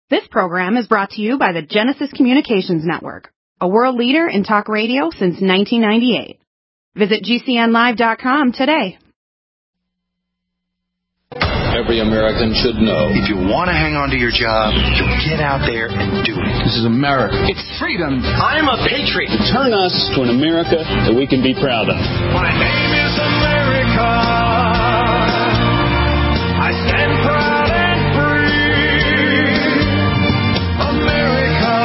This program is brought to you by the Genesis Communications Network, a world leader in talk radio since 1998. Visit GCNlive.com today. Every American should know. If you want to hang on to your job, you get out there and do it. This is America. It's freedom. I'm a patriot. Turn us to an America that we can be proud of. My name is America. I stand proud and free. America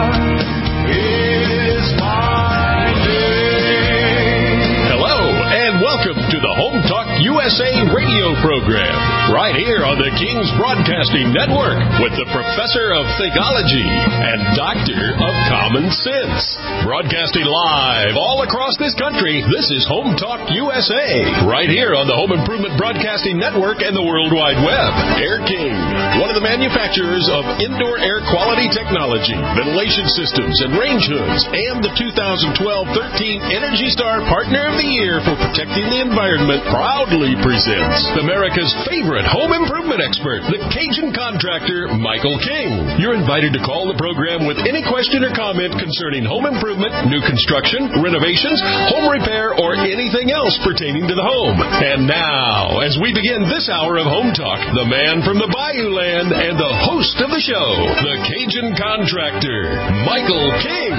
is my name. Hello, and welcome to the Home Talk USA radio program, right here on the King's Broadcasting Network with the Professor of Thigology and Doctor of Common Sense. Broadcasting live all across this country, this is Home Talk USA, right here on the Home Improvement Broadcasting Network and the World Wide Web. Air King, one of the manufacturers of indoor air quality technology, ventilation systems, and range hoods, and the 2012-13 Energy Star Partner of the Year for protecting the environment, proudly presents America's favorite home improvement expert, the Cajun contractor, Michael King. You're invited to call the program with any question or comment concerning home improvement, new construction, renovations, home repair, or anything else pertaining to the home. And now, as we begin this hour of Home Talk, the man from the Bayou Land and the host of the show, the Cajun contractor, Michael King.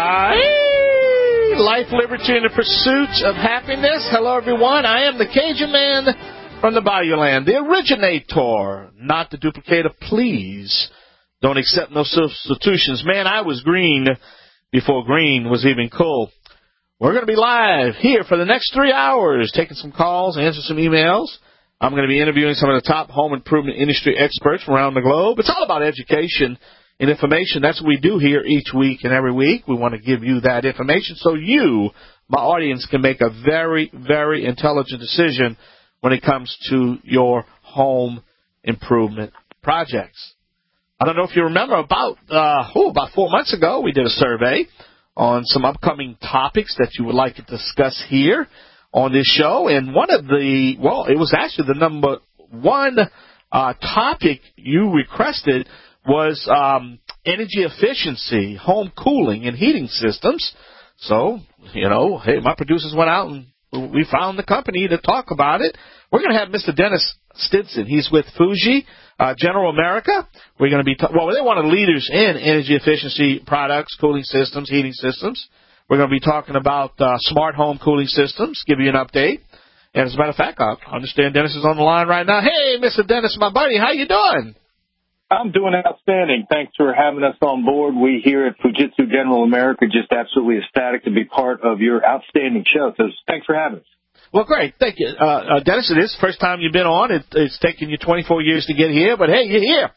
Life, liberty, and the pursuit of happiness. Hello, everyone. I am the Cajun man from the Bayou Land, the originator, not the duplicator. Please don't accept no substitutions. Man, I was green before green was even cool. We're going to be live here for the next 3 hours, taking some calls, answering some emails. I'm going to be interviewing some of the top home improvement industry experts from around the globe. It's all about education and information. That's what we do here each week and every week. We want to give you that information so you, my audience, can make a very, very intelligent decision when it comes to your home improvement projects. I don't know if you remember, about 4 months ago, we did a survey on some upcoming topics that you would like to discuss here on this show. And one of it was actually the number one topic you requested was energy efficiency, home cooling, and heating systems. So, hey, my producers went out and we found the company to talk about it. We're going to have Mr. Dennis Stinson. He's with Fuji General America. We're going to be they're one of the leaders in energy efficiency products, cooling systems, heating systems. We're going to be talking about smart home cooling systems, give you an update. And as a matter of fact, I understand Dennis is on the line right now. Hey, Mr. Dennis, my buddy, how you doing? I'm doing outstanding. Thanks for having us on board. We here at Fujitsu General America just absolutely ecstatic to be part of your outstanding show. So thanks for having us. Well, great. Thank you. Dennis, it is the first time you've been on. It's taken you 24 years to get here, but hey, you're here.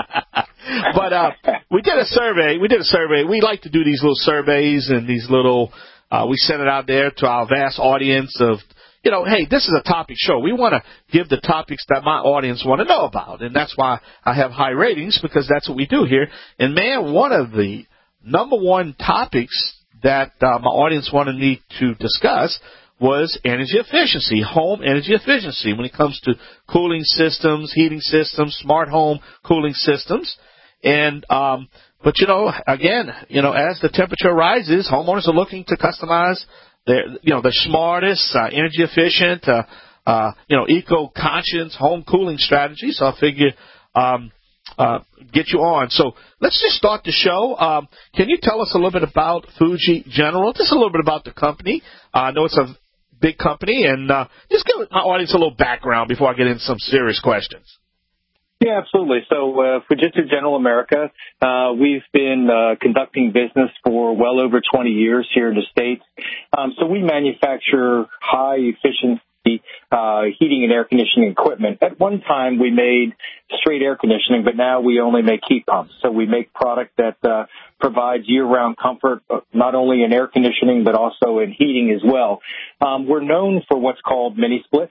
But we did a survey. We like to do these little surveys and these little, we send it out there to our vast audience of, hey, this is a topic show. We want to give the topics that my audience want to know about. And that's why I have high ratings, because that's what we do here. And, man, one of the number one topics that my audience wanted me to discuss was energy efficiency, home energy efficiency when it comes to cooling systems, heating systems, smart home cooling systems. And, but, again, as the temperature rises, homeowners are looking to customize the smartest, energy efficient, eco-conscious home cooling strategy. So I figure get you on. So let's just start the show. Can you tell us a little bit about Fuji General? Just a little bit about the company. I know it's a big company, and just give my audience a little background before I get into some serious questions. Yeah, absolutely. So Fujitsu General America, we've been conducting business for well over 20 years here in the States. So we manufacture high-efficiency heating and air conditioning equipment. At one time, we made straight air conditioning, but now we only make heat pumps. So we make product that provides year-round comfort, not only in air conditioning, but also in heating as well. We're known for what's called mini splits.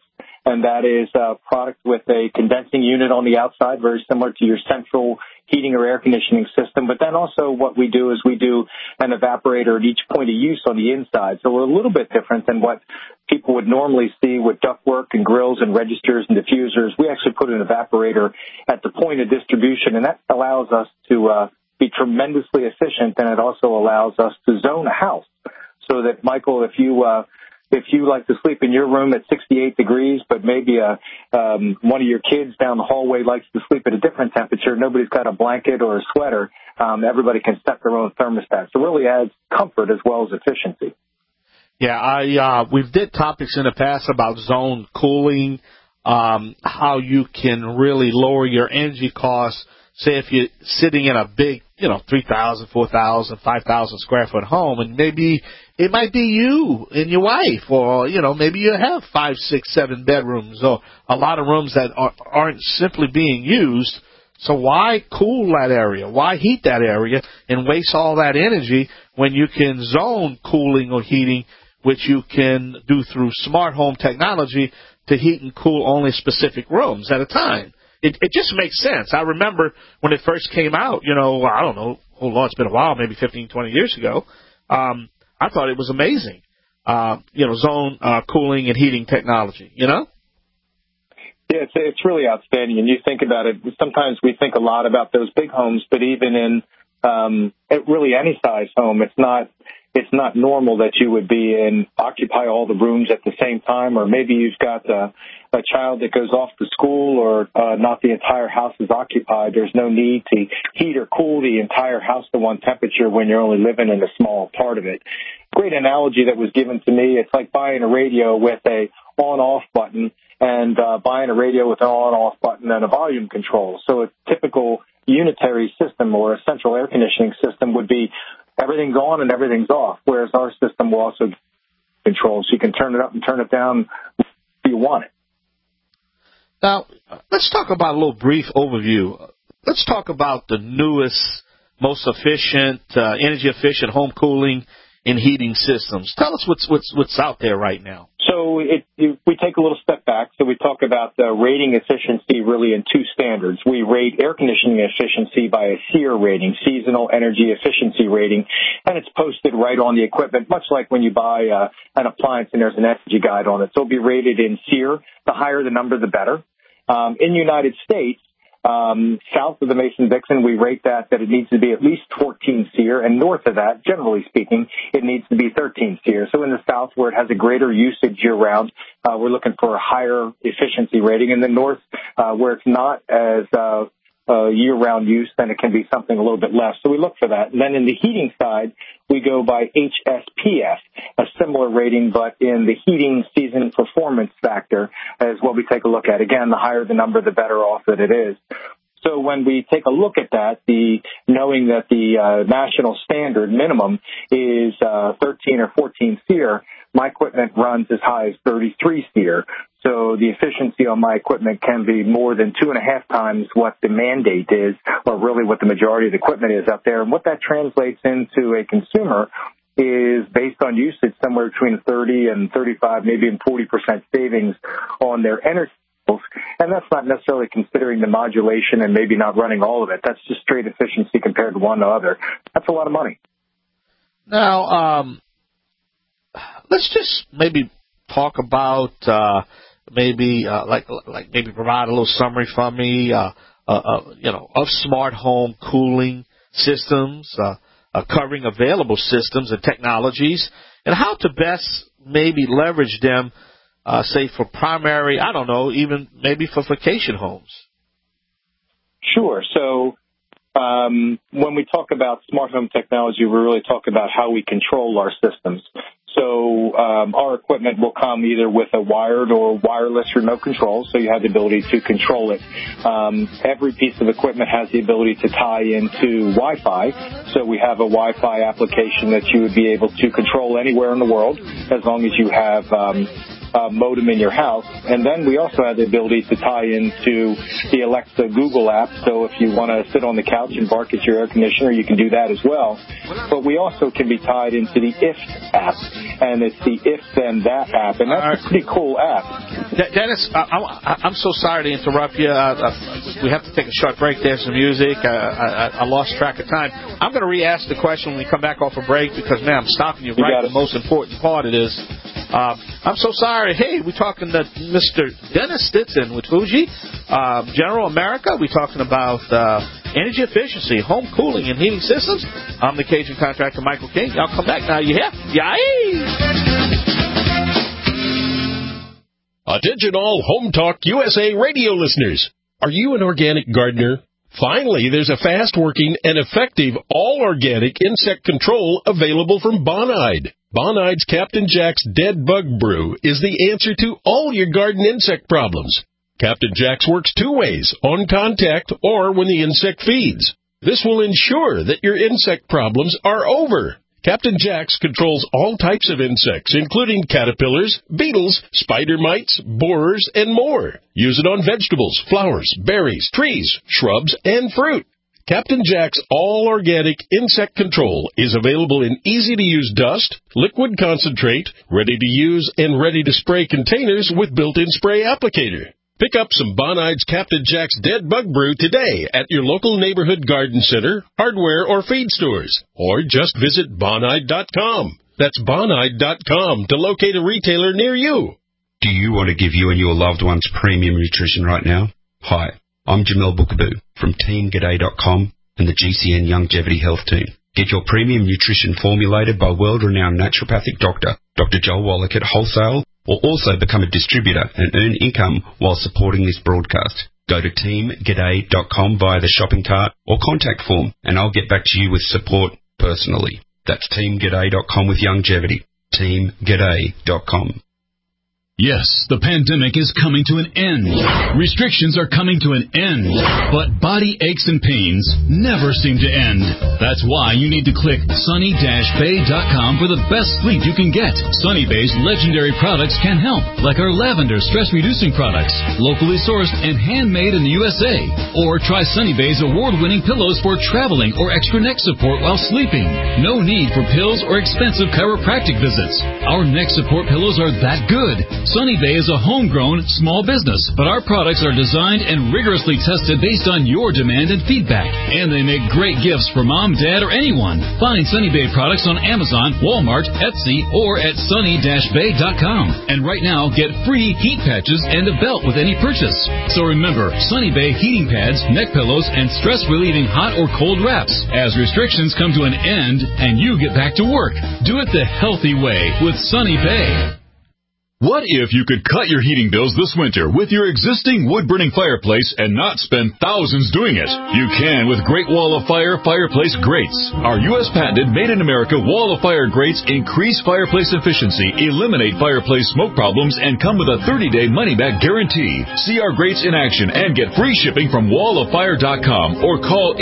and that is a product with a condensing unit on the outside, very similar to your central heating or air conditioning system. But then also what we do is we do an evaporator at each point of use on the inside. So we're a little bit different than what people would normally see with ductwork and grills and registers and diffusers. We actually put an evaporator at the point of distribution, and that allows us to be tremendously efficient, and it also allows us to zone a house so that, Michael, if you like to sleep in your room at 68 degrees, but maybe one of your kids down the hallway likes to sleep at a different temperature, nobody's got a blanket or a sweater, everybody can set their own thermostat. So it really adds comfort as well as efficiency. Yeah, we've did topics in the past about zone cooling, how you can really lower your energy costs. Say if you're sitting in a big, 3,000, 4,000, 5,000 square foot home, and maybe it might be you and your wife, or, maybe you have 5, 6, 7 bedrooms, or a lot of rooms that aren't simply being used. So why cool that area? Why heat that area and waste all that energy when you can zone cooling or heating, which you can do through smart home technology to heat and cool only specific rooms at a time? It just makes sense. I remember when it first came out, I don't know, it's been a while, maybe 15, 20 years ago. I thought it was amazing, zone cooling and heating technology, Yeah, it's really outstanding. And you think about it, sometimes we think a lot about those big homes, but even in really any size home, it's not normal that you would occupy all the rooms at the same time, or maybe you've got a child that goes off to school, or not the entire house is occupied. There's no need to heat or cool the entire house to one temperature when you're only living in a small part of it. Great analogy that was given to me. It's like buying a radio with a on-off button and buying a radio with an on-off button and a volume control. So a typical unitary system or a central air conditioning system would be everything's on and everything's off, whereas our system will also control, so you can turn it up and turn it down if you want it. Now, let's talk about a little brief overview. Let's talk about the newest, most efficient, energy-efficient home cooling and heating systems. Tell us what's out there right now. So we take a little step back. So we talk about the rating efficiency really in two standards. We rate air conditioning efficiency by a SEER rating, Seasonal Energy Efficiency Rating, and it's posted right on the equipment, much like when you buy an appliance and there's an energy guide on it. So it'll be rated in SEER. The higher the number, the better. In the United States, south of the Mason-Dixon, we rate that it needs to be at least 14 SEER, and north of that, generally speaking, it needs to be 13 SEER. So in the south, where it has a greater usage year-round, we're looking for a higher efficiency rating. In the north, where it's not as year-round use, then it can be something a little bit less. So we look for that. And then in the heating side, we go by HSPF, a similar rating, but in the heating season performance factor is what we take a look at. Again, the higher the number, the better off that it is. So when we take a look at that, knowing that the national standard minimum is 13 or 14 SEER, my equipment runs as high as 33 SEER. So the efficiency on my equipment can be more than 2.5 times what the mandate is, or really what the majority of the equipment is out there. And what that translates into a consumer is, based on usage, somewhere between 30 and 35, maybe even 40% savings on their energy bills. And that's not necessarily considering the modulation and maybe not running all of it. That's just straight efficiency compared to one to other. That's a lot of money. Now, let's just maybe talk about maybe provide a little summary for me, of smart home cooling systems, covering available systems and technologies, and how to best maybe leverage them, say for primary, even maybe for vacation homes. Sure. So when we talk about smart home technology, we really talk about how we control our systems. So our equipment will come either with a wired or wireless remote control, so you have the ability to control it. Every piece of equipment has the ability to tie into Wi-Fi, so we have a Wi-Fi application that you would be able to control anywhere in the world as long as you have modem in your house. And then we also have the ability to tie into the Alexa Google app, so if you want to sit on the couch and bark at your air conditioner, you can do that as well. But we also can be tied into the IF app, and it's the If Then That app, and that's a pretty cool app. Dennis, I'm so sorry to interrupt you. We have to take a short break. There's some music. I lost track of time. I'm going to re-ask the question when we come back off a break because, man, I'm stopping you right at the most important part of this. I'm so sorry. Hey, we're talking to Mr. Dennis Stinson with Fuji, General America. We're talking about energy efficiency, home cooling, and heating systems. I'm the Cajun contractor, Michael King. Y'all come back now. You hear? Yay! Attention all Home Talk USA radio listeners. Are you an organic gardener? Finally, there's a fast-working and effective all-organic insect control available from Bonide. Bonide's Captain Jack's Dead Bug Brew is the answer to all your garden insect problems. Captain Jack's works two ways, on contact or when the insect feeds. This will ensure that your insect problems are over. Captain Jack's controls all types of insects, including caterpillars, beetles, spider mites, borers, and more. Use it on vegetables, flowers, berries, trees, shrubs, and fruit. Captain Jack's all-organic insect control is available in easy-to-use dust, liquid concentrate, ready-to-use and ready-to-spray containers with built-in spray applicator. Pick up some Bonide's Captain Jack's Dead Bug Brew today at your local neighborhood garden center, hardware, or feed stores. Or just visit Bonide.com. That's Bonide.com to locate a retailer near you. Do you want to give you and your loved ones premium nutrition right now? Hi, I'm Jamel Bookaboo from TeamGaday.com and the GCN Longevity Health Team. Get your premium nutrition formulated by world-renowned naturopathic doctor, Dr. Joel Wallach at Wholesale, or also become a distributor and earn income while supporting this broadcast. Go to TeamGaday.com via the shopping cart or contact form, and I'll get back to you with support personally. That's TeamGaday.com with longevity. TeamGaday.com. Yes, the pandemic is coming to an end. Restrictions are coming to an end. But body aches and pains never seem to end. That's why you need to click sunny-bay.com for the best sleep you can get. Sunny Bay's legendary products can help, like our lavender stress-reducing products, locally sourced and handmade in the USA. Or try Sunny Bay's award-winning pillows for traveling or extra neck support while sleeping. No need for pills or expensive chiropractic visits. Our neck support pillows are that good. Sunny Bay is a homegrown, small business, but our products are designed and rigorously tested based on your demand and feedback. And they make great gifts for mom, dad, or anyone. Find Sunny Bay products on Amazon, Walmart, Etsy, or at sunny-bay.com. And right now, get free heat patches and a belt with any purchase. So remember, Sunny Bay heating pads, neck pillows, and stress-relieving hot or cold wraps. As restrictions come to an end and you get back to work, do it the healthy way with Sunny Bay. What if you could cut your heating bills this winter with your existing wood-burning fireplace and not spend thousands doing it? You can with Great Wall of Fire fireplace grates. Our U.S. patented made-in-America Wall of Fire grates increase fireplace efficiency, eliminate fireplace smoke problems, and come with a 30-day money-back guarantee. See our grates in action and get free shipping from walloffire.com or call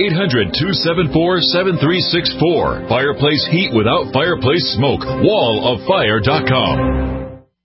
800-274-7364. Fireplace heat without fireplace smoke. walloffire.com.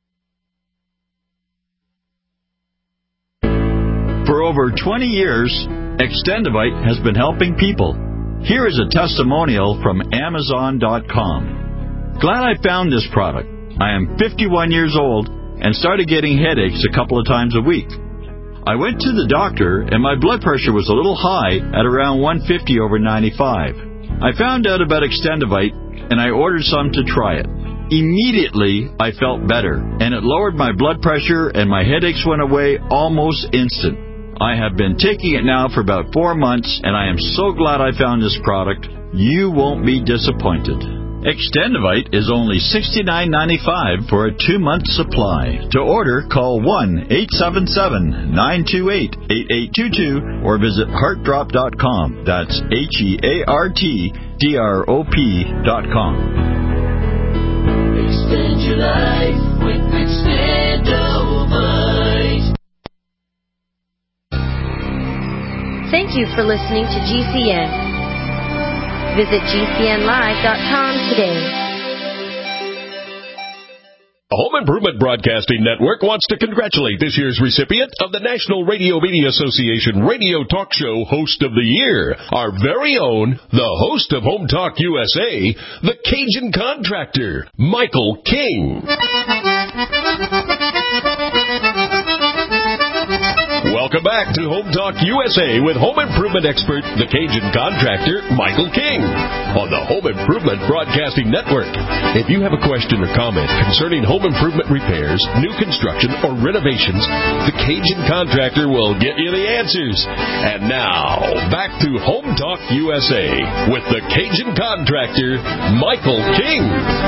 For over 20 years, Extendivite has been helping people. Here is a testimonial from Amazon.com. Glad I found this product. I am 51 years old and started getting headaches a couple of times a week. I went to the doctor and my blood pressure was a little high at around 150 over 95. I found out about Extendivite and I ordered some to try it. Immediately, I felt better, and it lowered my blood pressure and my headaches went away almost instant. I have been taking it now for about 4 months, and I am so glad I found this product. You won't be disappointed. Extendivite is only $69.95 for a 2-month supply. To order, call 1-877-928-8822 or visit heartdrop.com. That's HEARTDROP.com. Extend your life with Extendivite. Thank you for listening to GCN. Visit GCNlive.com today. The Home Improvement Broadcasting Network wants to congratulate this year's recipient of the National Radio Media Association Radio Talk Show Host of the Year, our very own, the host of Home Talk USA, the Cajun Contractor, Michael King. Welcome back to Home Talk USA with home improvement expert, the Cajun contractor, Michael King, on the Home Improvement Broadcasting Network. If you have a question or comment concerning home improvement repairs, new construction, or renovations, the Cajun contractor will get you the answers. And now, back to Home Talk USA with the Cajun contractor, Michael King.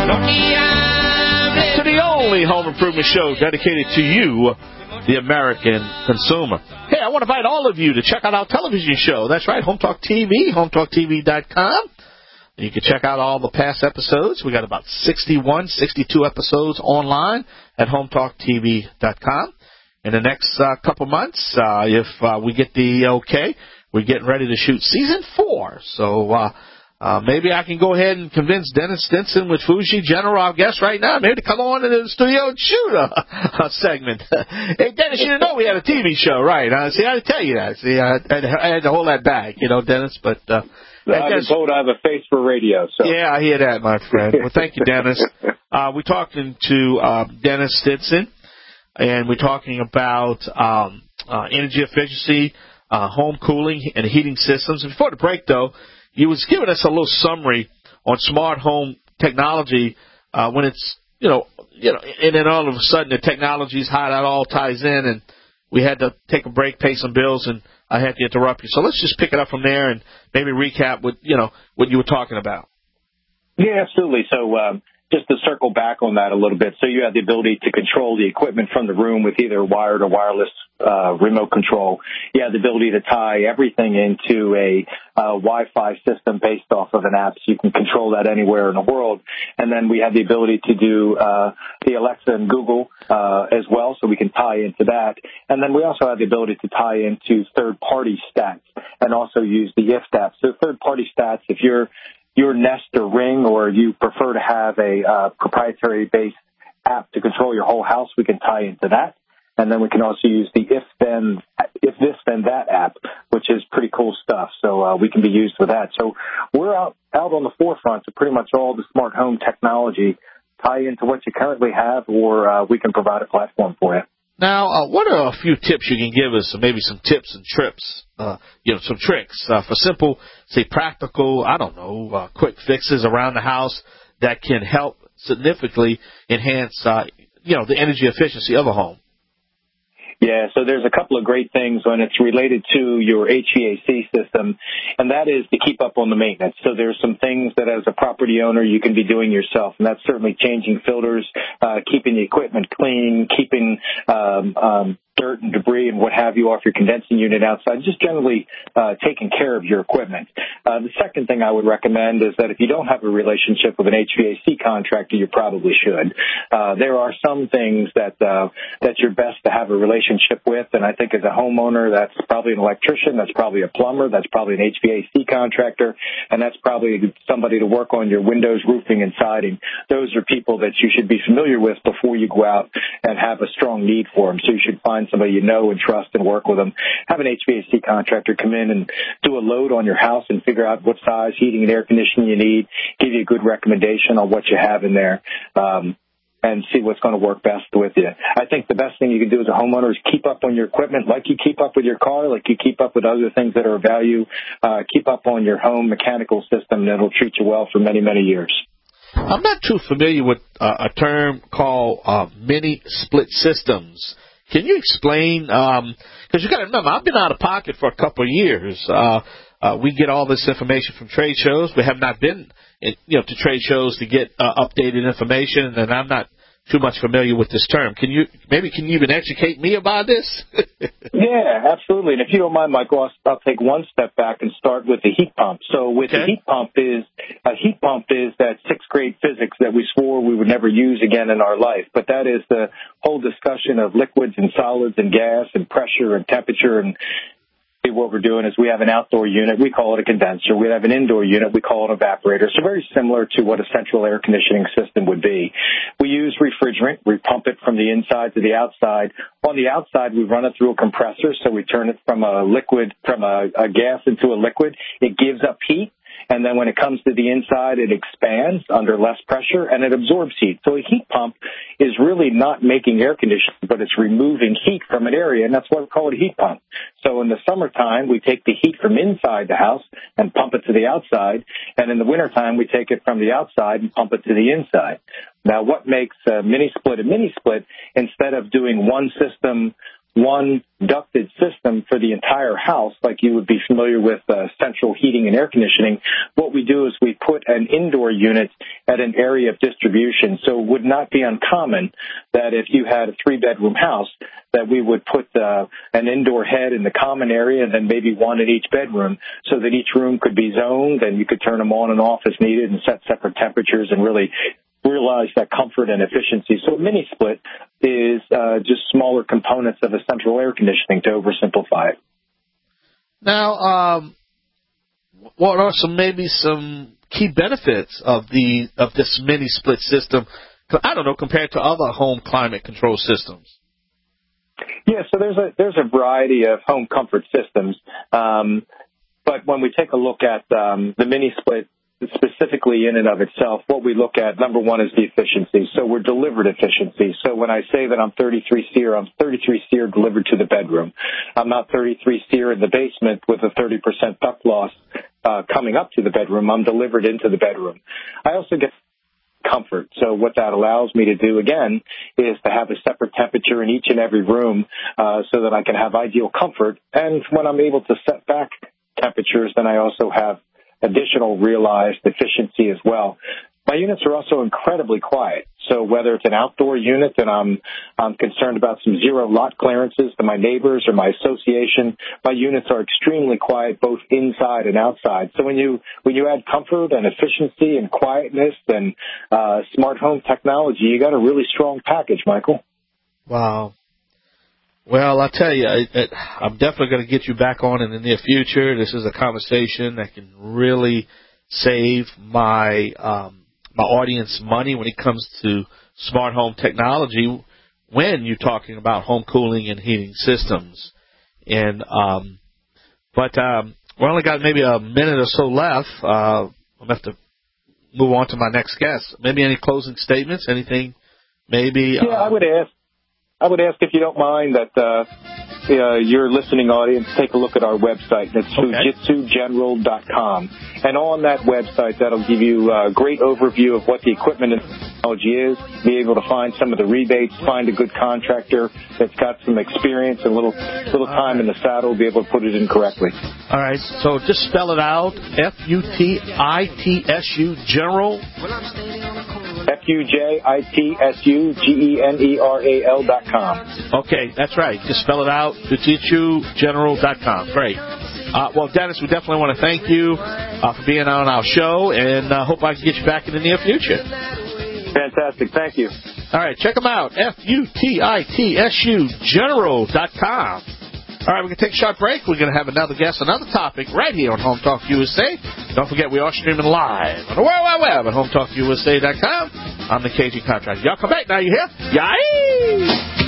To the only home improvement show dedicated to you, the American consumer. Hey, I want to invite all of you to check out our television show. That's right, Home Talk TV, HomeTalkTV.com. You can check out all the past episodes. We got about 61, 62 episodes online at HomeTalkTV.com. In the next couple months, if we get the okay, we're getting ready to shoot season 4. So maybe I can go ahead and convince Dennis Stinson with Fuji General, our guest right now, maybe to come on into the studio and shoot a segment. Hey, Dennis, you didn't know we had a TV show, right? See, I had to tell you that. See, I had to hold that back, Dennis. But I've been told I have a face for radio. So. Yeah, I hear that, my friend. Well, thank you, Dennis. We're talking to Dennis Stinson, and we're talking about energy efficiency, home cooling, and heating systems. And before the break, though, he was giving us a little summary on smart home technology when it's, and then all of a sudden the technology's how that all ties in, and we had to take a break, pay some bills, and I had to interrupt you. So let's just pick it up from there and maybe recap what you were talking about. Yeah, absolutely. So just to circle back on that a little bit, so you have the ability to control the equipment from the room with either wired or wireless remote control. You have the ability to tie everything into a Wi-Fi system based off of an app, so you can control that anywhere in the world. And then we have the ability to do the Alexa and Google as well, so we can tie into that. And then we also have the ability to tie into third-party stats and also use the IFT app. So third-party stats, if your Nest or Ring, or you prefer to have a proprietary-based app to control your whole house, we can tie into that. And then we can also use the If This Then That app, which is pretty cool stuff. So we can be used with that. So we're out on the forefront of pretty much all the smart home technology, tie into what you currently have, or we can provide a platform for you. Now, what are a few tips you can give us, or maybe some tips and trips, some tricks for simple, say practical, quick fixes around the house that can help significantly enhance, the energy efficiency of a home? Yeah, so there's a couple of great things when it's related to your HVAC system, and that is to keep up on the maintenance. So there's some things that as a property owner you can be doing yourself, and that's certainly changing filters, keeping the equipment clean, keeping dirt and debris and what have you off your condensing unit outside, just generally taking care of your equipment. The second thing I would recommend is that if you don't have a relationship with an HVAC contractor, you probably should. There are some things that you're best to have a relationship with, and I think as a homeowner, that's probably an electrician, that's probably a plumber, that's probably an HVAC contractor, and that's probably somebody to work on your windows, roofing, and siding. Those are people that you should be familiar with before you go out and have a strong need for them. So you should find somebody you know and trust and work with them. Have an HVAC contractor come in and do a load on your house and figure out what size heating and air conditioning you need, give you a good recommendation on what you have in there, and see what's going to work best with you. I think the best thing you can do as a homeowner is keep up on your equipment like you keep up with your car, like you keep up with other things that are of value. Keep up on your home mechanical system, and it'll treat you well for many, many years. I'm not too familiar with a term called mini split systems. Can you explain? Because you got to remember, I've been out of pocket for a couple of years. We get all this information from trade shows. We have not been, to trade shows to get updated information, and I'm not too much familiar with this term. Can you even educate me about this? Yeah, absolutely. And if you don't mind, Michael, I'll take one step back and start with the heat pump. So with the heat pump is that sixth grade physics that we swore we would never use again in our life. But that is the whole discussion of liquids and solids and gas and pressure and temperature. And what we're doing is we have an outdoor unit. We call it a condenser. We have an indoor unit. We call it an evaporator. So very similar to what a central air conditioning system would be. We use refrigerant. We pump it from the inside to the outside. On the outside, we run it through a compressor. So we turn it from a gas into a liquid. It gives up heat. And then when it comes to the inside, it expands under less pressure and it absorbs heat. So a heat pump is really not making air conditioning, but it's removing heat from an area, and that's why we call it a heat pump. So in the summertime, we take the heat from inside the house and pump it to the outside, and in the wintertime, we take it from the outside and pump it to the inside. Now, what makes a mini-split, instead of doing one system, one ducted system for the entire house, like you would be familiar with central heating and air conditioning, what we do is we put an indoor unit at an area of distribution. So it would not be uncommon that if you had a 3-bedroom house, that we would put an indoor head in the common area and then maybe one in each bedroom so that each room could be zoned and you could turn them on and off as needed and set separate temperatures and really realize that comfort and efficiency. So a mini split is just smaller components of a central air conditioning, to oversimplify it. Now, what are some key benefits of this mini split system? I don't know, compared to other home climate control systems. Yeah, so there's a variety of home comfort systems, but when we take a look at the mini split specifically in and of itself, what we look at, number one, is the efficiency. So we're delivered efficiency. So when I say that I'm 33 SEER, I'm 33 SEER delivered to the bedroom. I'm not 33 SEER in the basement with a 30% duct loss coming up to the bedroom. I'm delivered into the bedroom. I also get comfort. So what that allows me to do, again, is to have a separate temperature in each and every room so that I can have ideal comfort. And when I'm able to set back temperatures, then I also have additional realized efficiency as well. My units are also incredibly quiet. So whether it's an outdoor unit and I'm concerned about some zero lot clearances to my neighbors or my association, my units are extremely quiet both inside and outside. So when you add comfort and efficiency and quietness and smart home technology, you got a really strong package, Michael. Wow. Well, I'll tell you, I'm definitely going to get you back on in the near future. This is a conversation that can really save my my audience money when it comes to smart home technology when you're talking about home cooling and heating systems. And but we only got maybe a minute or so left. I'm going to have to move on to my next guest. Maybe any closing statements, anything maybe? Yeah, I would ask if you don't mind that your listening audience take a look at our website. It's fujitsugeneral.com. And on that website, that'll give you a great overview of what the equipment and technology is, be able to find some of the rebates, find a good contractor that's got some experience and a little time in the saddle, be able to put it in correctly. All right, so just spell it out, FUTITSU General. FUJITSUGENERAL.com. Okay, that's right. Just spell it out, FujitsuGeneral.com. Great. Well, Dennis, we definitely want to thank you for being on our show, and hope I can get you back in the near future. Fantastic. Thank you. All right, check them out, FUTITSUGeneral.com. All right, we're going to take a short break. We're going to have another guest, another topic right here on Home Talk USA. Don't forget, we are streaming live on the World Wide Web at HomeTalkUSA.com. I'm the KG Contractor. Y'all come back now, you hear? Yay!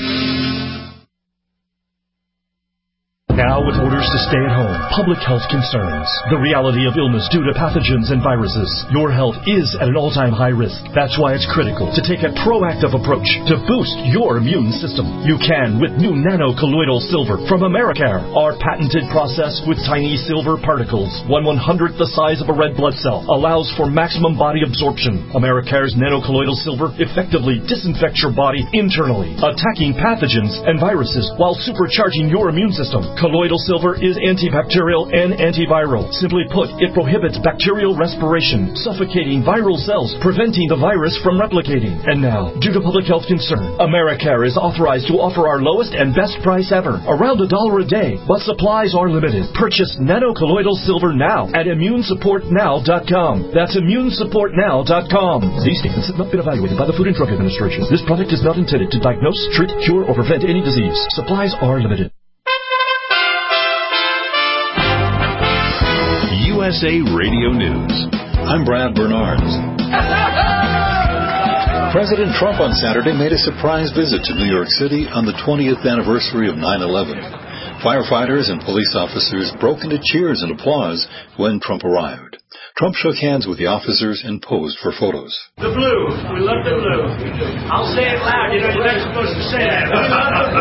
Now with orders to stay at home, public health concerns, the reality of illness due to pathogens and viruses, your health is at an all-time high risk. That's why it's critical to take a proactive approach to boost your immune system. You can with new nano-colloidal silver from Americare. Our patented process with tiny silver particles, 1/100th the size of a red blood cell, allows for maximum body absorption. Americare's nano-colloidal silver effectively disinfects your body internally, attacking pathogens and viruses while supercharging your immune system. Colloidal silver is antibacterial and antiviral. Simply put, it prohibits bacterial respiration, suffocating viral cells, preventing the virus from replicating. And now, due to public health concern, Americare is authorized to offer our lowest and best price ever, around $1 a day, but supplies are limited. Purchase nano-colloidal silver now at ImmuneSupportNow.com. That's ImmuneSupportNow.com. These statements have not been evaluated by the Food and Drug Administration. This product is not intended to diagnose, treat, cure, or prevent any disease. Supplies are limited. USA Radio News. I'm Brad Bernards. President Trump on Saturday made a surprise visit to New York City on the 20th anniversary of 9/11. Firefighters and police officers broke into cheers and applause when Trump arrived. Trump shook hands with the officers and posed for photos. The blue. We love the blue. I'll say it loud. You know, you're not supposed to say that. We love the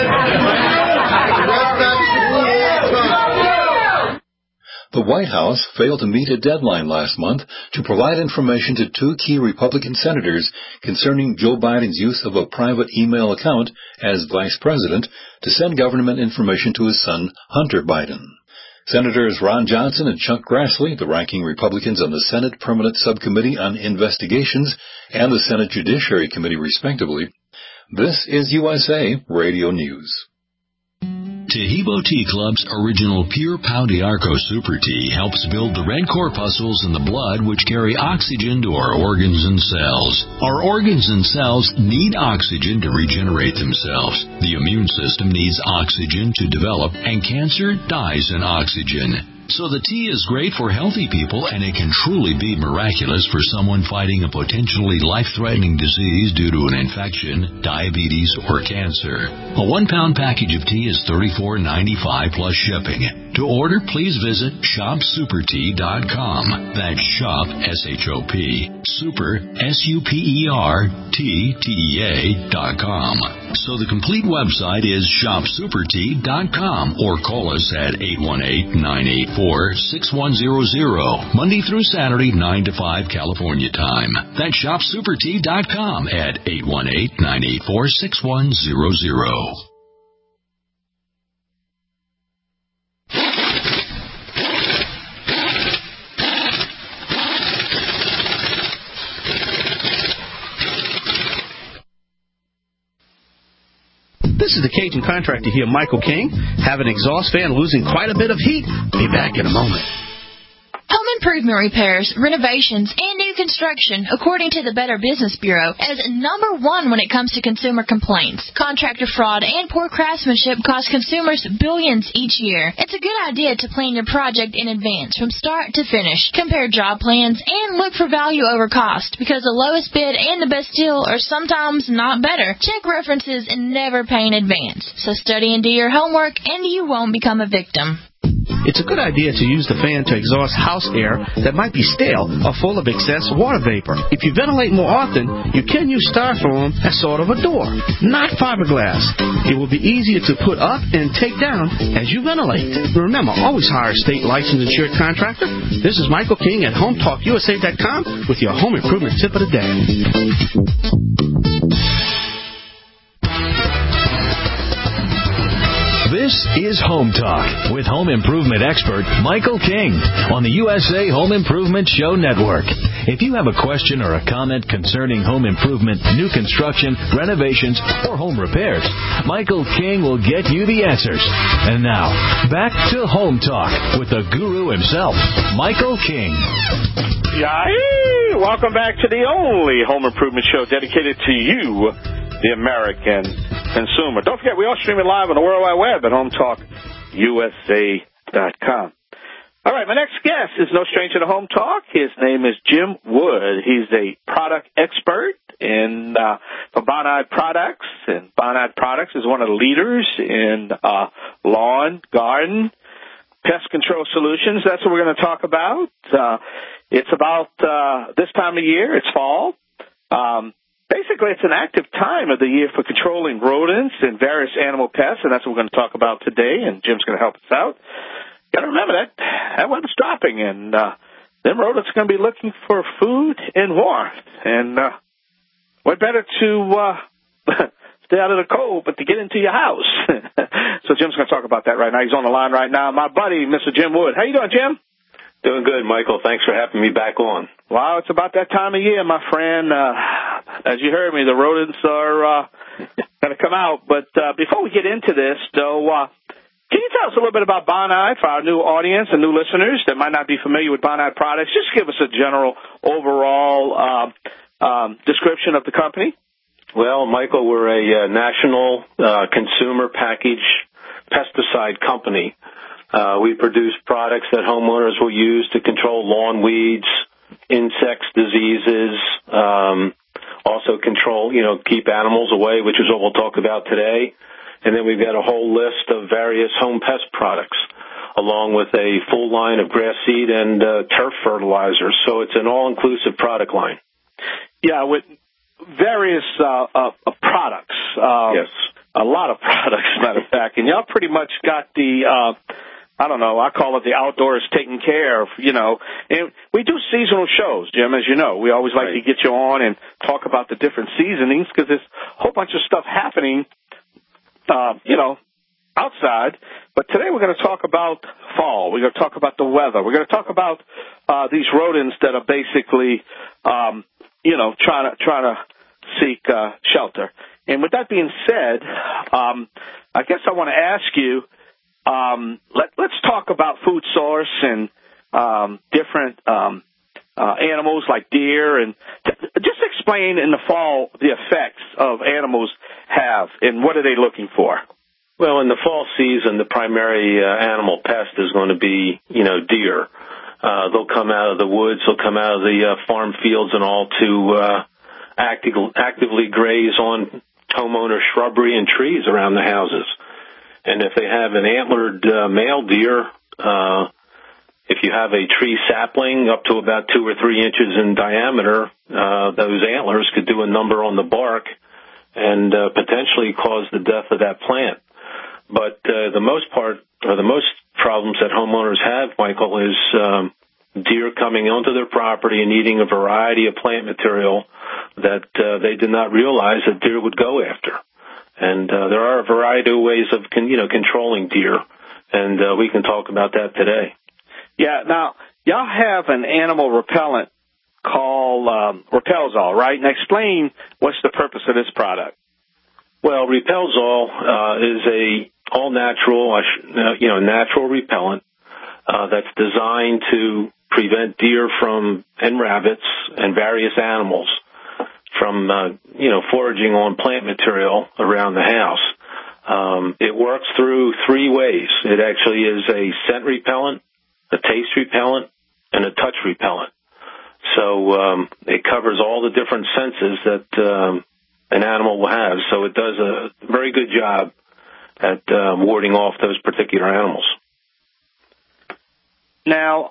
blue. The White House failed to meet a deadline last month to provide information to two key Republican senators concerning Joe Biden's use of a private email account as vice president to send government information to his son, Hunter Biden. Senators Ron Johnson and Chuck Grassley, the ranking Republicans on the Senate Permanent Subcommittee on Investigations and the Senate Judiciary Committee, respectively. This is USA Radio News. Tahibo Tea Club's original Pure Pau d'Arco Super Tea helps build the red corpuscles in the blood which carry oxygen to our organs and cells. Our organs and cells need oxygen to regenerate themselves. The immune system needs oxygen to develop, and cancer dies in oxygen. So the tea is great for healthy people, and it can truly be miraculous for someone fighting a potentially life-threatening disease due to an infection, diabetes, or cancer. A 1-pound package of tea is $34.95 plus shipping. To order, please visit shopsupertea.com. That's shop, S-H-O-P, super, S-U-P-E-R-T-T-E-A.com. So the complete website is shopsupertea.com, or call us at 818-984-6100, Monday through Saturday, 9 to 5 California time. That's shopsupertea.com at 818-984-6100. This is the Cajun contractor here, Michael King. Have an exhaust fan losing quite a bit of heat? Be back in a moment. Home improvement repairs, renovations, and new construction, according to the Better Business Bureau, is number one when it comes to consumer complaints. Contractor fraud and poor craftsmanship cost consumers billions each year. It's a good idea to plan your project in advance from start to finish. Compare job plans and look for value over cost, because the lowest bid and the best deal are sometimes not better. Check references and never pay in advance. So study and do your homework, and you won't become a victim. It's a good idea to use the fan to exhaust house air that might be stale or full of excess water vapor. If you ventilate more often, you can use styrofoam as sort of a door, not fiberglass. It will be easier to put up and take down as you ventilate. Remember, always hire a state licensed insured contractor. This is Michael King at HomeTalkUSA.com with your home improvement tip of the day. This is Home Talk with home improvement expert Michael King on the USA Home Improvement Show Network. If you have a question or a comment concerning home improvement, new construction, renovations, or home repairs, Michael King will get you the answers. And now, back to Home Talk with the guru himself, Michael King. Yay! Welcome back to the only home improvement show dedicated to you, the American consumer. Don't forget, we are streaming live on the World Wide Web at HomeTalkUSA.com. All right, my next guest is no stranger to Home Talk. His name is Jim Wood. He's a product expert for Bonide Products, and Bonide Products is one of the leaders in lawn, garden, pest control solutions. That's what we're going to talk about. It's about this time of year. It's fall. Basically, it's an active time of the year for controlling rodents and various animal pests, and that's what we're going to talk about today, and Jim's going to help us out. Got to remember that weather's dropping, and them rodents are going to be looking for food and warmth, and what better to stay out of the cold but to get into your house. So Jim's going to talk about that right now. He's on the line right now. My buddy, Mr. Jim Wood. How you doing, Jim? Doing good, Michael. Thanks for having me back on. Wow, it's about that time of year, my friend. As you heard me, the rodents are going to come out. But before we get into this, though, can you tell us a little bit about Bonide for our new audience and new listeners that might not be familiar with Bonide products? Just give us a general overall description of the company. Well, Michael, we're a national consumer package pesticide company. We produce products that homeowners will use to control lawn weeds, insects, diseases, also control, keep animals away, which is what we'll talk about today. And then we've got a whole list of various home pest products. along with a full line of grass seed and turf fertilizers. So it's an all-inclusive product line. Yeah, with various products. Yes. A lot of products, matter of fact. And y'all pretty much got the, I don't know, I call it the outdoors taken care of, you know. And we do seasonal shows, Jim, as you know. We always like to get you on and talk about the different seasonings because there's a whole bunch of stuff happening, you know, outside. But today we're going to talk about fall. We're going to talk about the weather. We're going to talk about these rodents that are basically, you know, trying to seek shelter. And with that being said, I guess I want to ask you, let's talk about food source and different animals like deer, and just explain in the fall the effects of animals have and what are they looking for? Well, in the fall season, the primary animal pest is going to be, you know, deer. They'll come out of the woods, they'll come out of the farm fields and all to actively graze on homeowner shrubbery and trees around the houses. And if they have an antlered male deer, if you have a tree sapling up to about 2 or 3 inches in diameter, those antlers could do a number on the bark and potentially cause the death of that plant. But the most problems that homeowners have, Michael, is deer coming onto their property and eating a variety of plant material that they did not realize that deer would go after. And there are a variety of ways of controlling deer, and we can talk about that today. Yeah. Now, y'all have an animal repellent called Repelzol, right? And explain what's the purpose of this product. Well, Repelzol is a all-natural, natural repellent that's designed to prevent deer and rabbits and various animals from, foraging on plant material around the house. It works through 3 ways. It actually is a scent repellent, a taste repellent, and a touch repellent. So it covers all the different senses that an animal will have. So it does a very good job at warding off those particular animals. Now,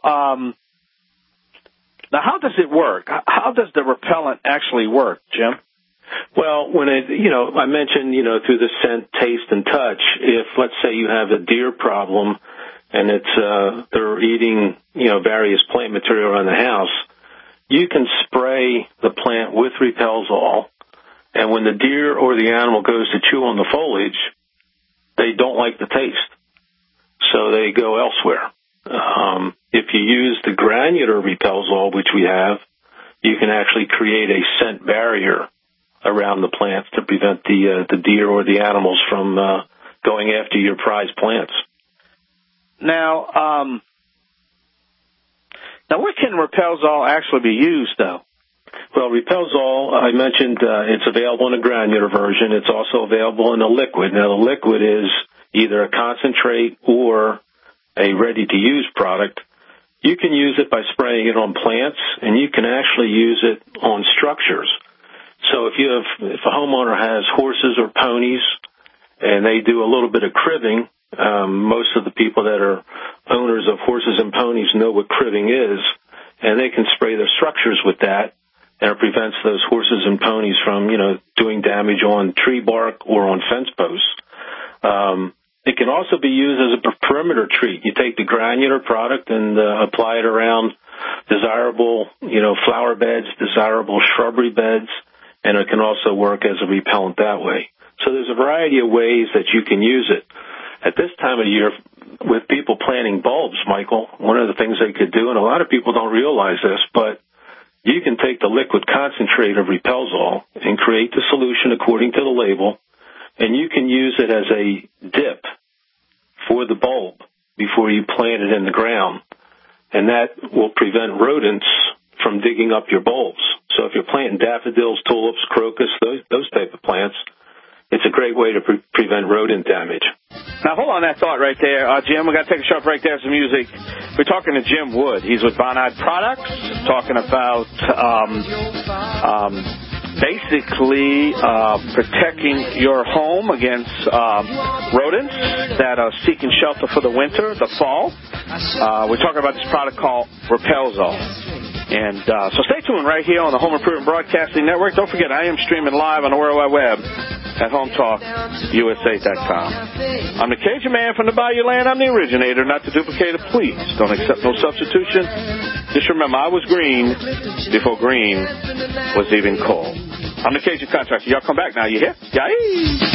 how does it work? How does the repellent actually work, Jim? Well, when I mentioned, through the scent, taste, and touch, if, let's say, you have a deer problem and they're eating, various plant material around the house, you can spray the plant with Repelzol, and when the deer or the animal goes to chew on the foliage, they don't like the taste, so they go elsewhere. If you use the granular Repelzol, which we have, you can actually create a scent barrier around the plants to prevent the deer or the animals from going after your prized plants. Now where can Repelzol actually be used, though? Well, Repelzol, I mentioned it's available in a granular version. It's also available in a liquid. Now, the liquid is either a concentrate or a ready-to-use product. You can use it by spraying it on plants, and you can actually use it on structures. So if a homeowner has horses or ponies and they do a little bit of cribbing, most of the people that are owners of horses and ponies know what cribbing is, and they can spray their structures with that, and it prevents those horses and ponies from, doing damage on tree bark or on fence posts. It can also be used as a perimeter treat. You take the granular product and apply it around desirable, flower beds, desirable shrubbery beds, and it can also work as a repellent that way. So there's a variety of ways that you can use it. At this time of year, with people planting bulbs, Michael, one of the things they could do, and a lot of people don't realize this, but you can take the liquid concentrate of Repelzol and create the solution according to the label, and you can use it as a dip for the bulb before you plant it in the ground. And that will prevent rodents from digging up your bulbs. So if you're planting daffodils, tulips, crocus, those type of plants, it's a great way to prevent rodent damage. Now, hold on that thought right there. Jim, we've got to take a short break there, some music. We're talking to Jim Wood. He's with Bonide Products, talking about basically protecting your home against rodents that are seeking shelter for the winter, the fall. We're talking about this product called Repelzone. And so stay tuned right here on the Home Improvement Broadcasting Network. Don't forget, I am streaming live on the World Wide Web at HometalkUSA.com. I'm the Cajun Man from the Bayou Land. I'm the originator, not the duplicator. Please don't accept no substitution. Just remember, I was green before green was even cool. I'm the Cajun Contractor. Y'all come back now. You hear? Yay!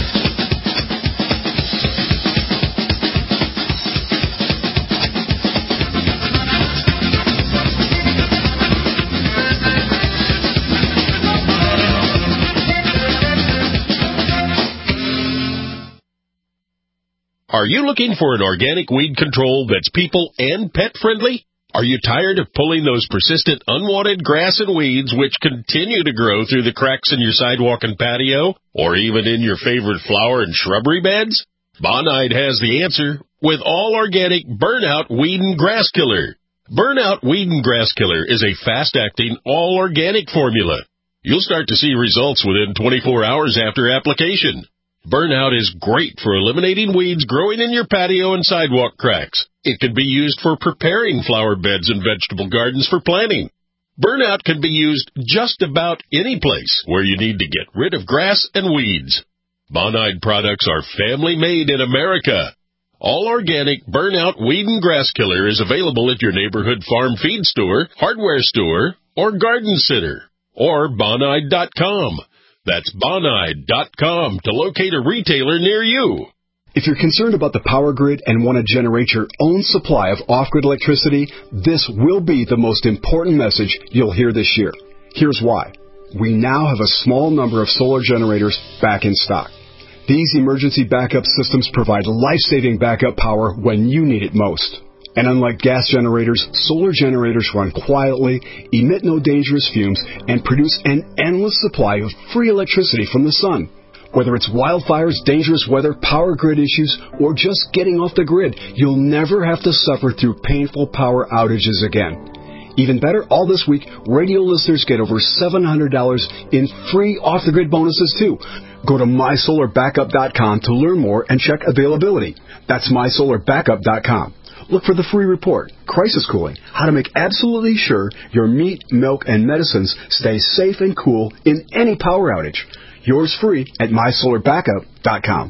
Are you looking for an organic weed control that's people and pet friendly? Are you tired of pulling those persistent unwanted grass and weeds which continue to grow through the cracks in your sidewalk and patio, or even in your favorite flower and shrubbery beds? Bonide has the answer with all organic Burnout Weed and Grass Killer. Burnout Weed and Grass Killer is a fast-acting, all-organic formula. You'll start to see results within 24 hours after application. Burnout is great for eliminating weeds growing in your patio and sidewalk cracks. It can be used for preparing flower beds and vegetable gardens for planting. Burnout can be used just about any place where you need to get rid of grass and weeds. Bonide products are family-made in America. All organic Burnout Weed and Grass Killer is available at your neighborhood farm feed store, hardware store, or garden center, or Bonide.com. That's Bonide.com to locate a retailer near you. If you're concerned about the power grid and want to generate your own supply of off-grid electricity, this will be the most important message you'll hear this year. Here's why. We now have a small number of solar generators back in stock. These emergency backup systems provide life-saving backup power when you need it most. And unlike gas generators, solar generators run quietly, emit no dangerous fumes, and produce an endless supply of free electricity from the sun. Whether it's wildfires, dangerous weather, power grid issues, or just getting off the grid, you'll never have to suffer through painful power outages again. Even better, all this week, radio listeners get over $700 in free off-the-grid bonuses, too. Go to MySolarBackup.com to learn more and check availability. That's MySolarBackup.com. Look for the free report, Crisis Cooling, how to make absolutely sure your meat, milk, and medicines stay safe and cool in any power outage. Yours free at MySolarBackup.com.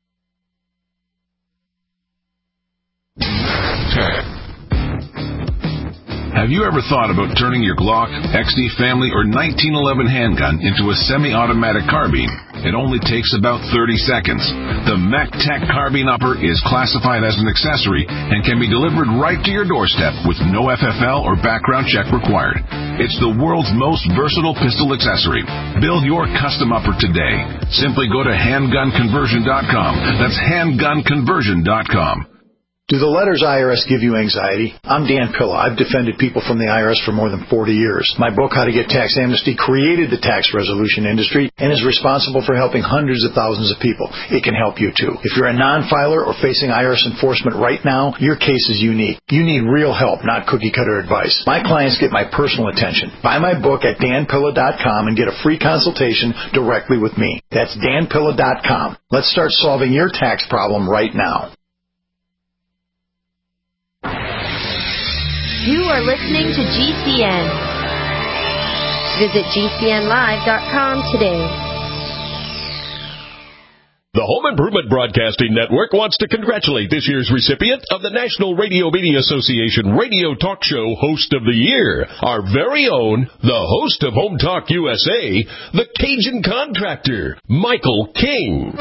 Have you ever thought about turning your Glock, XD Family, or 1911 handgun into a semi-automatic carbine? It only takes about 30 seconds. The MechTech Carbine Upper is classified as an accessory and can be delivered right to your doorstep with no FFL or background check required. It's the world's most versatile pistol accessory. Build your custom upper today. Simply go to handgunconversion.com. That's handgunconversion.com. Do the letters IRS give you anxiety? I'm Dan Pilla. I've defended people from the IRS for more than 40 years. My book, How to Get Tax Amnesty, created the tax resolution industry and is responsible for helping hundreds of thousands of people. It can help you, too. If you're a non-filer or facing IRS enforcement right now, your case is unique. You need real help, not cookie-cutter advice. My clients get my personal attention. Buy my book at danpilla.com and get a free consultation directly with me. That's danpilla.com. Let's start solving your tax problem right now. You are listening to GCN. Visit GCNlive.com today. The Home Improvement Broadcasting Network wants to congratulate this year's recipient of the National Radio Media Association Radio Talk Show Host of the Year, our very own, the host of Home Talk USA, the Cajun Contractor, Michael King.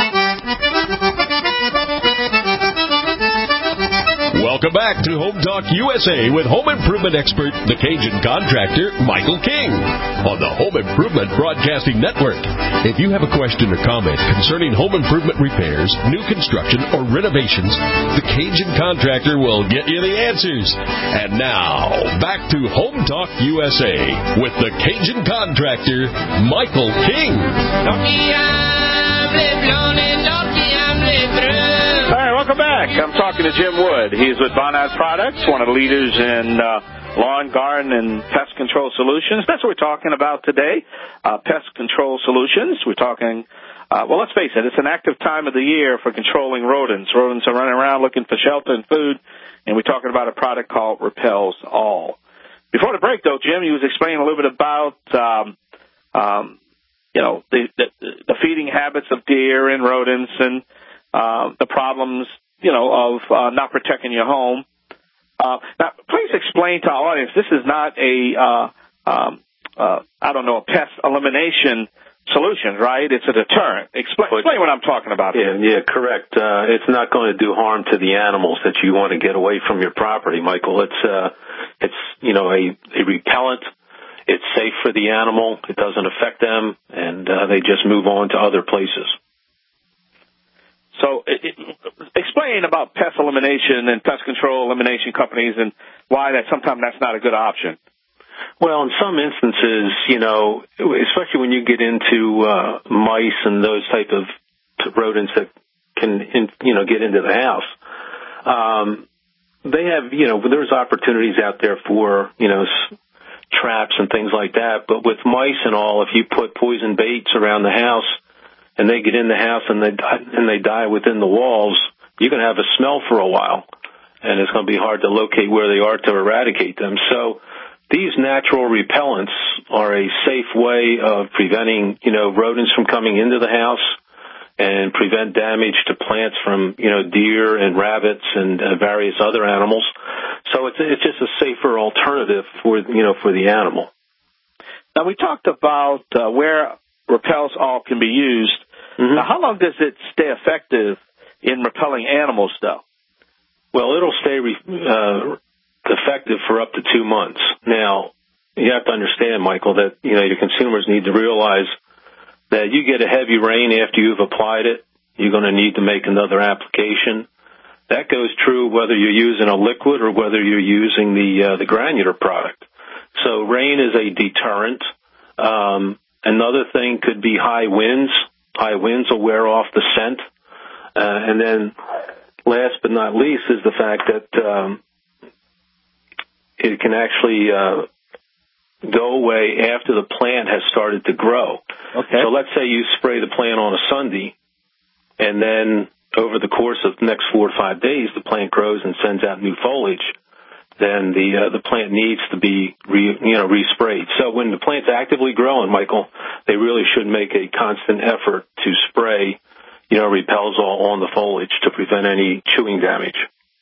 Welcome back to Home Talk USA with home improvement expert, the Cajun Contractor, Michael King, on the Home Improvement Broadcasting Network. If you have a question or comment concerning home improvement repairs, new construction, or renovations, the Cajun Contractor will get you the answers. And now, back to Home Talk USA with the Cajun Contractor, Michael King. All right, Welcome back. I'm talking to Jim Wood. He's with Bonide Products, one of the leaders in lawn, garden, and pest control solutions. That's what we're talking about today, pest control solutions. We're talking, well, let's face it, it's an active time of the year for controlling rodents. Rodents are running around looking for shelter and food, and we're talking about a product called Repels All. Before the break, though, Jim, you was explaining a little bit about the feeding habits of deer and rodents and the problems, of not protecting your home. Now, please explain to our audience, this is not a pest elimination solution, right? It's a deterrent. Explain what I'm talking about here. Yeah, correct. It's not going to do harm to the animals that you want to get away from your property, Michael. It's a repellent. It's safe for the animal. It doesn't affect them, and they just move on to other places. So explain about pest elimination and pest control elimination companies and why sometimes that's not a good option. Well, in some instances, especially when you get into mice and those type of rodents that can, get into the house, they have, there's opportunities out there for, traps and things like that. But with mice and all, if you put poison baits around the house and they get in the house and they die within the walls, you can have a smell for a while, and it's going to be hard to locate where they are to eradicate them. So these natural repellents are a safe way of preventing, rodents from coming into the house and prevent damage to plants from, deer and rabbits and various other animals. So it's just a safer alternative for the animal. Now, we talked about where Repels All can be used. Mm-hmm. Now, how long does it stay effective in repelling animals, though? Well, it'll stay effective for up to 2 months. Now, you have to understand, Michael, that your consumers need to realize that you get a heavy rain after you've applied it, you're going to need to make another application. That goes true whether you're using a liquid or whether you're using the granular product. So rain is a deterrent. Another thing could be high winds. High winds will wear off the scent. And then last but not least is the fact that it can actually go away after the plant has started to grow. Okay. So let's say you spray the plant on a Sunday, and then over the course of the next 4 or 5 days, the plant grows and sends out new foliage. Then the plant needs to be resprayed. So when the plant's actively growing, Michael, they really should make a constant effort to spray, Repels All on the foliage to prevent any chewing damage.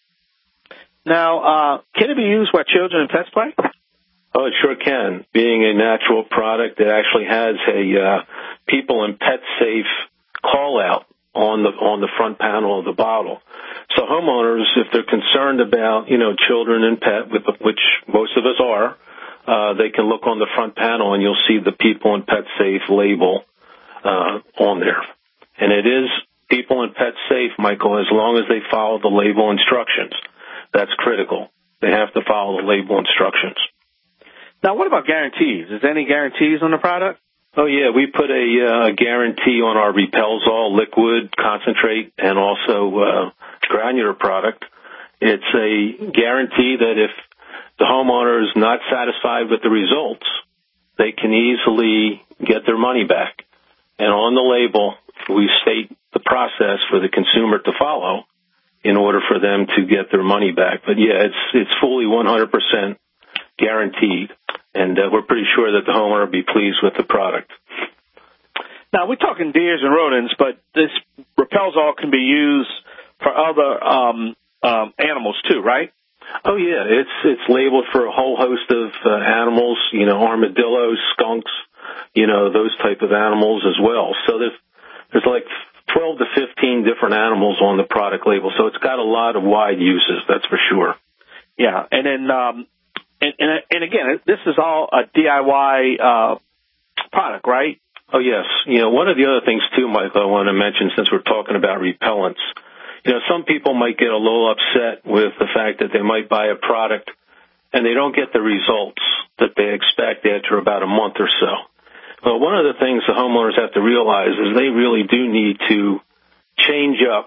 Now, can it be used where children and pets play? Oh, it sure can. Being a natural product, it actually has a people and pet safe call out on the front panel of the bottle. So homeowners, if they're concerned about, children and pet, which most of us are, they can look on the front panel and you'll see the people and pet safe label on there. And it is people and pet safe, Michael, as long as they follow the label instructions. That's critical. They have to follow the label instructions. Now, what about guarantees? Is there any guarantees on the product? Oh, yeah. We put a guarantee on our Repels All liquid, concentrate, and also granular product. It's a guarantee that if the homeowner is not satisfied with the results, they can easily get their money back. And on the label, we state the process for the consumer to follow in order for them to get their money back. But, yeah, it's fully 100% guaranteed. And we're pretty sure that the homeowner will be pleased with the product. Now, we're talking deers and rodents, but this Repels All can be used for other animals too, right? Oh, yeah. It's labeled for a whole host of animals, armadillos, skunks, those type of animals as well. So there's like 12 to 15 different animals on the product label. So it's got a lot of wide uses, that's for sure. Yeah. And then, and again, this is all a DIY product, right? Oh, yes. One of the other things, too, Michael, I want to mention since we're talking about repellents, some people might get a little upset with the fact that they might buy a product and they don't get the results that they expect after about a month or so. Well, one of the things the homeowners have to realize is they really do need to change up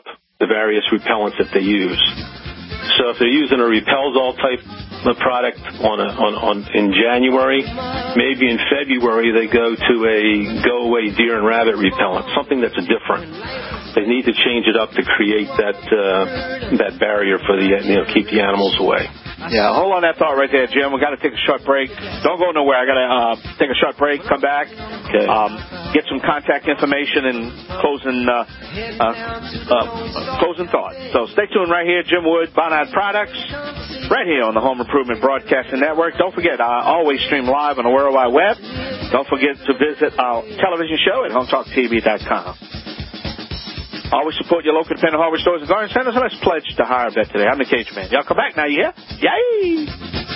the various repellents that they use. So if they're using a Repel-Zol type product in January, maybe in February they go to a go-away deer and rabbit repellent, something that's different. They need to change it up to create that barrier for keep the animals away. Yeah, hold on that thought right there, Jim. We got to take a short break. Don't go nowhere. I got to take a short break. Come back. Okay. Get some contact information and closing thought. So stay tuned right here. Jim Wood, Bonide Products, right here on the Home Improvement Broadcasting Network. Don't forget, I always stream live on the World Wide Web. Don't forget to visit our television show at HomeTalkTV.com. Always support your local independent hardware stores and garden centers. And let's pledge to hire a vet today. I'm the Cage Man. Y'all come back now, you hear? Yay!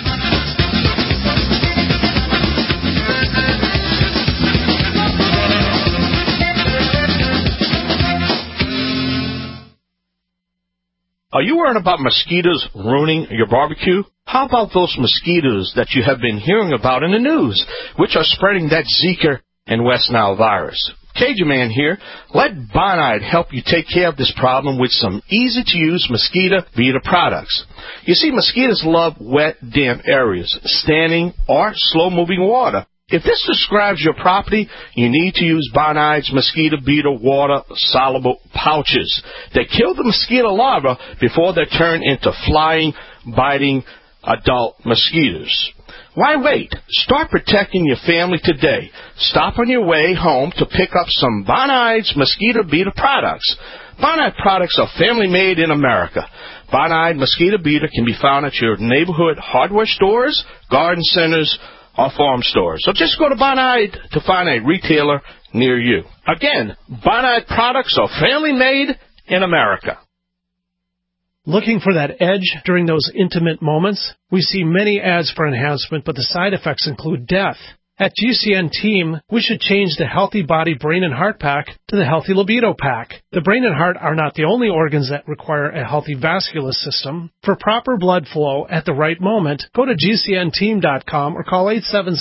Are you worried about mosquitoes ruining your barbecue? How about those mosquitoes that you have been hearing about in the news, which are spreading that Zika and West Nile virus? Cajun Man here. Let Bonide help you take care of this problem with some easy-to-use mosquito beater products. You see, mosquitoes love wet, damp areas, standing or slow-moving water. If this describes your property, you need to use Bonide's mosquito beater water-soluble pouches. They kill the mosquito larvae before they turn into flying, biting adult mosquitoes. Why wait? Start protecting your family today. Stop on your way home to pick up some Bonide's mosquito beater products. Bonide products are family-made in America. Bonide mosquito beater can be found at your neighborhood hardware stores, garden centers, or farm stores. So just go to Bonide to find a retailer near you. Again, Bonide products are family-made in America. Looking for that edge during those intimate moments? We see many ads for enhancement, but the side effects include death. At GCN Team, we should change the Healthy Body Brain and Heart Pack to the Healthy Libido Pack. The brain and heart are not the only organs that require a healthy vascular system. For proper blood flow at the right moment, go to GCNteam.com or call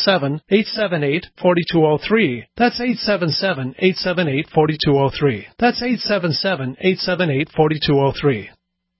877-878-4203. That's 877-878-4203. That's 877-878-4203.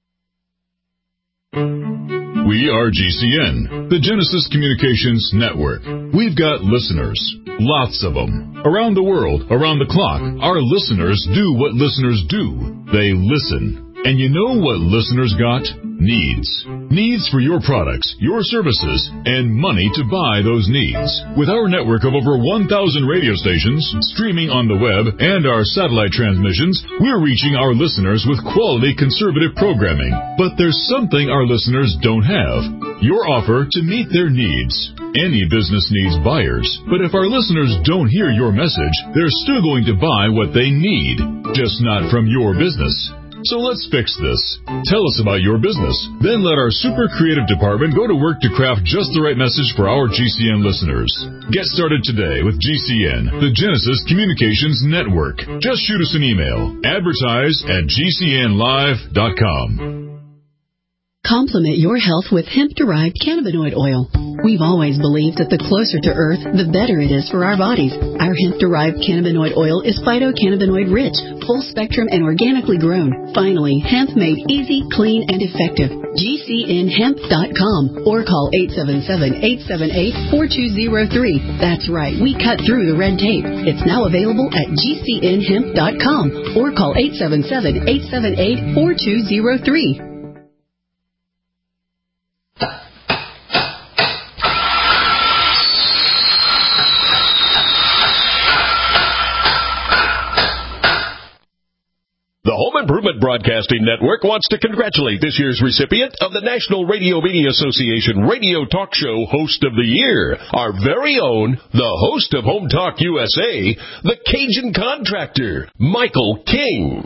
We are GCN, the Genesis Communications Network. We've got listeners, lots of them. Around the world, around the clock, our listeners do what listeners do. They listen. And you know what listeners got? Needs. Needs for your products, your services, and money to buy those needs. With our network of over 1,000 radio stations, streaming on the web, and our satellite transmissions, we're reaching our listeners with quality conservative programming. But there's something our listeners don't have. Your offer to meet their needs. Any business needs buyers. But if our listeners don't hear your message, they're still going to buy what they need, just not from your business. So let's fix this. Tell us about your business. Then let our super creative department go to work to craft just the right message for our GCN listeners. Get started today with GCN, the Genesis Communications Network. Just shoot us an email. Advertise@GCNlive.com. Complement your health with hemp-derived cannabinoid oil. We've always believed that the closer to Earth, the better it is for our bodies. Our hemp-derived cannabinoid oil is phytocannabinoid-rich, full-spectrum, and organically grown. Finally, hemp made easy, clean, and effective. GCNhemp.com or call 877-878-4203. That's right, we cut through the red tape. It's now available at GCNhemp.com or call 877-878-4203. The Home Improvement Broadcasting Network wants to congratulate this year's recipient of the National Radio Media Association Radio Talk Show Host of the Year, our very own, the host of Home Talk USA, the Cajun Contractor, Michael King.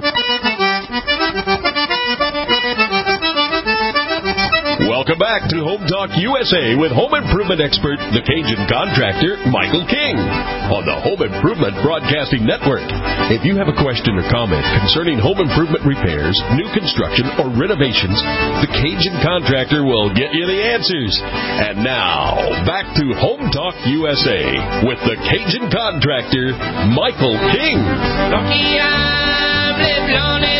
Welcome back to Home Talk USA with home improvement expert, the Cajun Contractor, Michael King, on the Home Improvement Broadcasting Network. If you have a question or comment concerning home improvement repairs, new construction, or renovations, the Cajun Contractor will get you the answers. And now, back to Home Talk USA with the Cajun Contractor, Michael King. All right,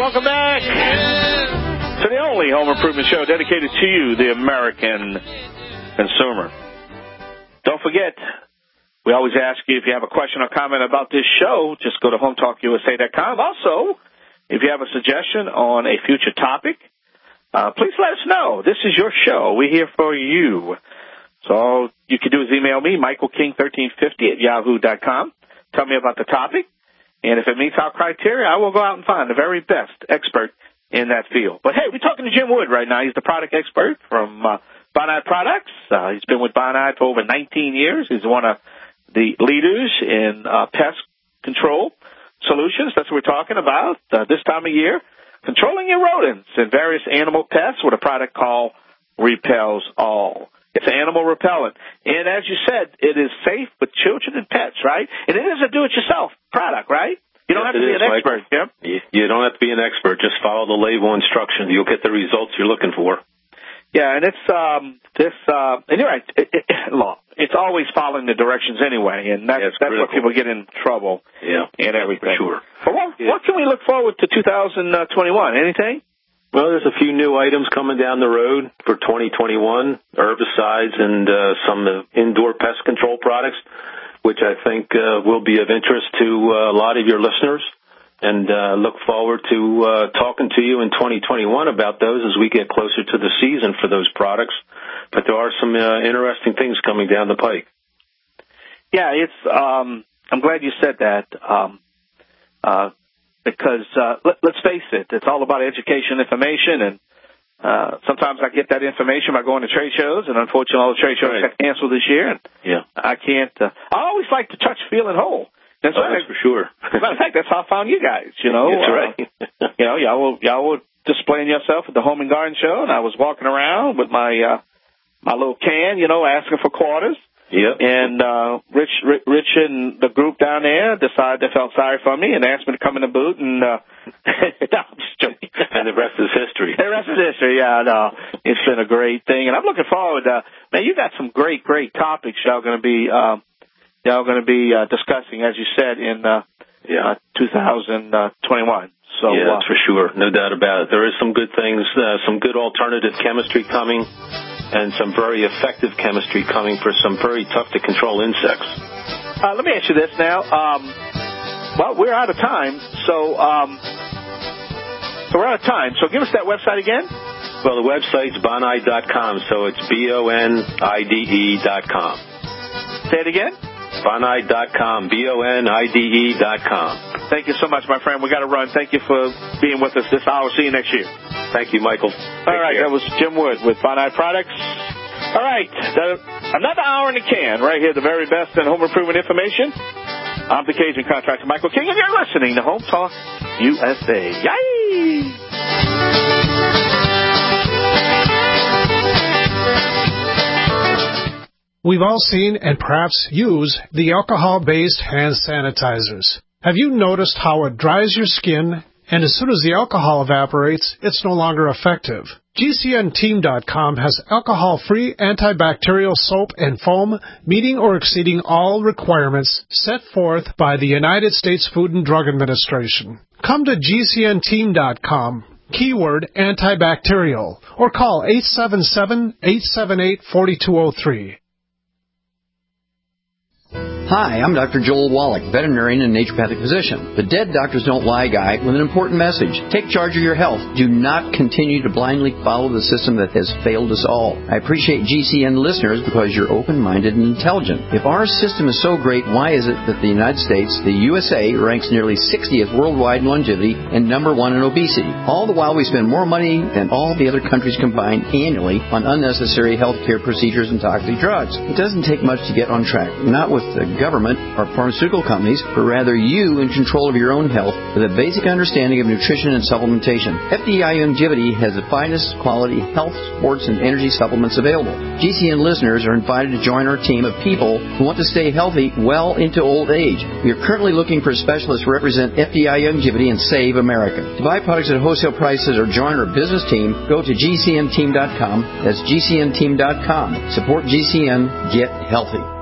welcome back to the only home improvement show dedicated to you, the American consumer. Don't forget, we always ask you if you have a question or comment about this show, just go to HometalkUSA.com. Also, if you have a suggestion on a future topic, please let us know. This is your show. We're here for you. So all you can do is email me, michaelking1350@yahoo.com. Tell me about the topic. And if it meets our criteria, I will go out and find the very best expert in that field. But, hey, we're talking to Jim Wood right now. He's the product expert from Bonide Products. He's been with Bonide for over 19 years. He's one of the leaders in pest control solutions. That's what we're talking about this time of year. Controlling your rodents and various animal pests with a product called Repels All. It's an animal repellent. And as you said, it is safe with children and pets, right? And it is a do-it-yourself product, right? You don't have to be an expert, Jim. You don't have to be an expert. Just follow the label instructions. You'll get the results you're looking for. Yeah, and it's and you're right. It's always following the directions anyway, and that's where people get in trouble. Yeah, and everything. For sure. But what can we look forward to 2021? Anything? Well, there's a few new items coming down the road for 2021, herbicides and some indoor pest control products, which I think will be of interest to a lot of your listeners. And look forward to talking to you in 2021 about those as we get closer to the season for those products. But there are some interesting things coming down the pike. Yeah, I'm glad you said that. Because let's face it, it's all about education, information, and sometimes I get that information by going to trade shows, and unfortunately all the trade shows got canceled this year, and I can't. I always like to touch, feel, and hold. That's for sure. Matter of fact, that's how I found you guys. That's right. y'all were displaying yourself at the Home and Garden Show, and I was walking around with my little can, asking for quarters. Yep. And Rich and the group down there decided they felt sorry for me and asked me to come in the booth, and no, I'm just joking. And the rest is history. The rest is history. Yeah, no, it's been a great thing, and I'm looking forward. Man, you got some great topics y'all going to be discussing, as you said, in 2021. So that's for sure, no doubt about it. There is some good things, some good alternative chemistry coming. And some very effective chemistry coming for some very tough-to-control insects. Let me ask you this now. Well, we're out of time, so we're out of time. So give us that website again. Well, the website's bonide.com, so it's BONIDE.com. Say it again. Bonide.com, BONIDE.com. Thank you so much, my friend. We got to run. Thank you for being with us this hour. See you next year. Thank you, Michael. All right, that was Jim Wood with Bonide Products. All right, another hour in the can right here, the very best in home improvement information. I'm the Cajun contractor, Michael King, and you're listening to Home Talk USA. Yay! We've all seen and perhaps use the alcohol-based hand sanitizers. Have you noticed how it dries your skin, and as soon as the alcohol evaporates, it's no longer effective? GCNteam.com has alcohol-free antibacterial soap and foam meeting or exceeding all requirements set forth by the United States Food and Drug Administration. Come to GCNteam.com, keyword antibacterial, or call 877-878-4203. Hi, I'm Dr. Joel Wallach, veterinarian and naturopathic physician. The Dead Doctors Don't Lie guy with an important message. Take charge of your health. Do not continue to blindly follow the system that has failed us all. I appreciate GCN listeners because you're open-minded and intelligent. If our system is so great, why is it that the United States, the USA, ranks nearly 60th worldwide in longevity and number 1 in obesity? All the while we spend more money than all the other countries combined annually on unnecessary healthcare procedures and toxic drugs. It doesn't take much to get on track. Not with the government or pharmaceutical companies, but rather you in control of your own health with a basic understanding of nutrition and supplementation. FDI Longevity has the finest quality health, sports, and energy supplements available. GCN listeners are invited to join our team of people who want to stay healthy well into old age. We are currently looking for specialists to represent FDI Longevity and Save America. To buy products at wholesale prices or join our business team, go to GCNteam.com. That's GCNteam.com. Support GCN. Get healthy.